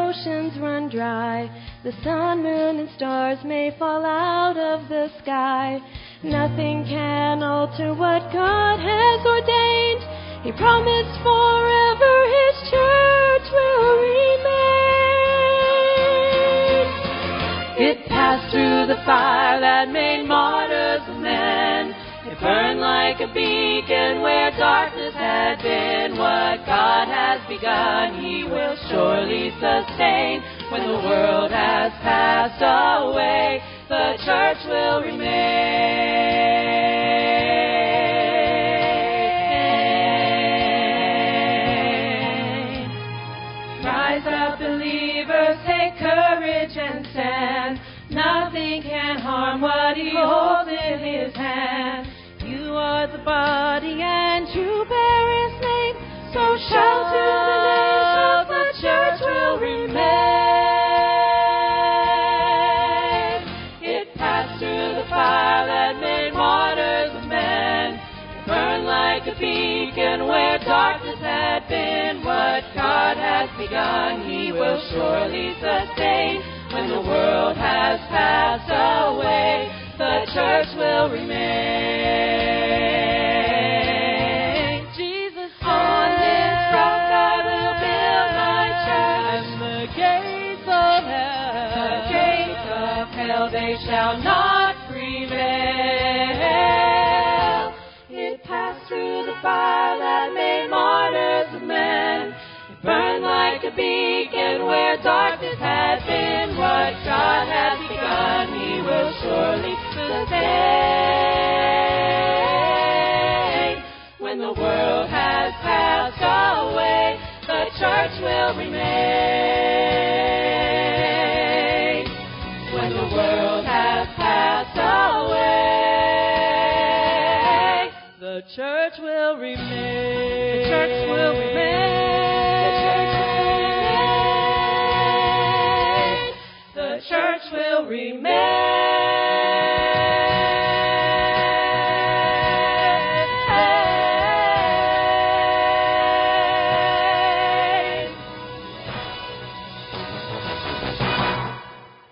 oceans run dry, the sun, moon, and stars may fall out of the sky, nothing can alter what God has ordained. He promised forever His church will remain. It passed through the fire that made martyrs of men. It burned like a beacon where darkness had been. What God has begun, He will surely sustain. When the world has passed away, the church will remain. Rise up, believers, take courage and stand. Nothing can harm what He holds in His hand. You are the body and you bear His name. So shout to the nations, the church will remain. It passed through the fire that made martyrs of men. It burned like a beacon where darkness had been. What God has begun, He will surely sustain. When the world has passed away, the church will remain. Jesus said, on this rock I will build my church, and the gates of hell, they shall not prevail. It passed through the fire that made martyrs of men. It burned like a beacon where darkness had been. What God has begun, He will surely sustain. When the world has passed away, the church will remain. When the world has passed away, the church will remain.